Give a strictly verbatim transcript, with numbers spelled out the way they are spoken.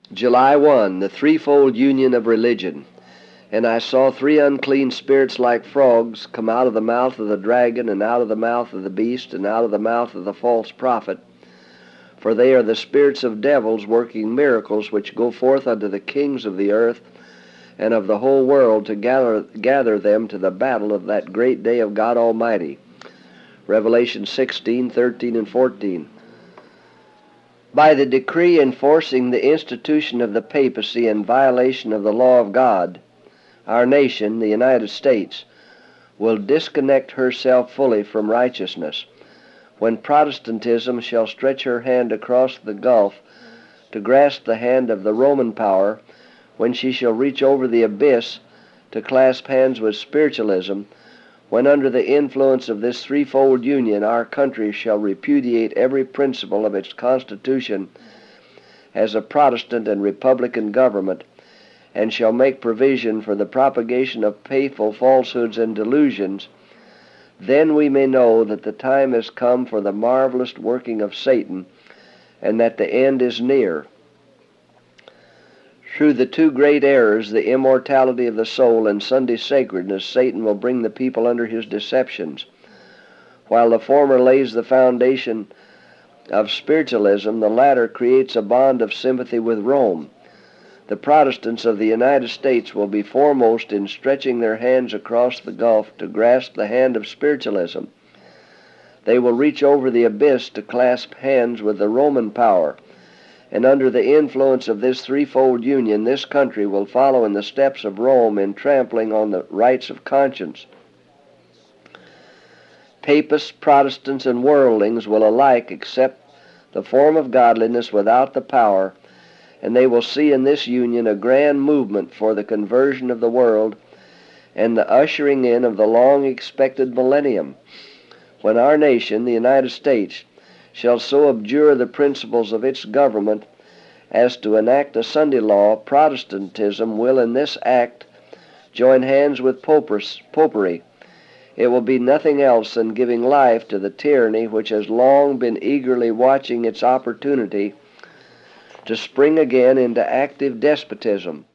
July first, the threefold union of religion. And I saw three unclean spirits like frogs come out of the mouth of the dragon, and out of the mouth of the beast, and out of the mouth of the false prophet. For they are the spirits of devils working miracles, which go forth unto the kings of the earth and of the whole world to gather, gather them to the battle of that great day of God Almighty. Revelation sixteen, thirteen, and fourteen. By the decree enforcing the institution of the papacy in violation of the law of God, our nation, the United States, will disconnect herself fully from righteousness, when Protestantism shall stretch her hand across the gulf to grasp the hand of the Roman power, when she shall reach over the abyss to clasp hands with spiritualism, when under the influence of this threefold union our country shall repudiate every principle of its Constitution as a Protestant and Republican government, and shall make provision for the propagation of painful falsehoods and delusions, then we may know that the time has come for the marvelous working of Satan, and that the end is near. Through the two great errors, the immortality of the soul and Sunday sacredness, Satan will bring the people under his deceptions. While the former lays the foundation of spiritualism, the latter creates a bond of sympathy with Rome. The Protestants of the United States will be foremost in stretching their hands across the gulf to grasp the hand of spiritualism. They will reach over the abyss to clasp hands with the Roman power, and under the influence of this threefold union, this country will follow in the steps of Rome in trampling on the rights of conscience. Papists, Protestants, and worldlings will alike accept the form of godliness without the power, and they will see in this union a grand movement for the conversion of the world and the ushering in of the long-expected millennium, when our nation, the United States, shall so abjure the principles of its government as to enact a Sunday law. Protestantism will in this act join hands with popery. It will be nothing else than giving life to the tyranny which has long been eagerly watching its opportunity to spring again into active despotism.